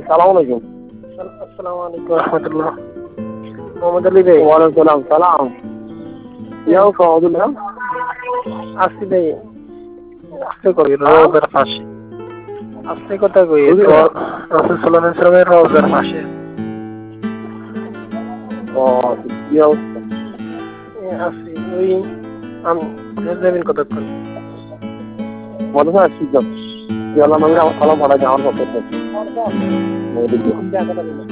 সালাম আলাইকুম। আসসালামু আলাইকুম রহমতুল্লাহ। মোহাম্মদ আলী ভাই। ওয়ালাইকুম সালাম। ইয়াও সহদুল্লাহ আসছি ভাই, আস্তে করি রোজার পাশে, আস্তে কথা কই তো রাসূল সাল্লাল্লাহু আলাইহি ওয়াসাল্লামের রোজার পাশে ও কি অবস্থা? আসছি। ওই আমি যাবেন কতক্ষণ? মনে হয় ঠিক আছে। আমার সালাম পাঠাই আমার পক্ষে।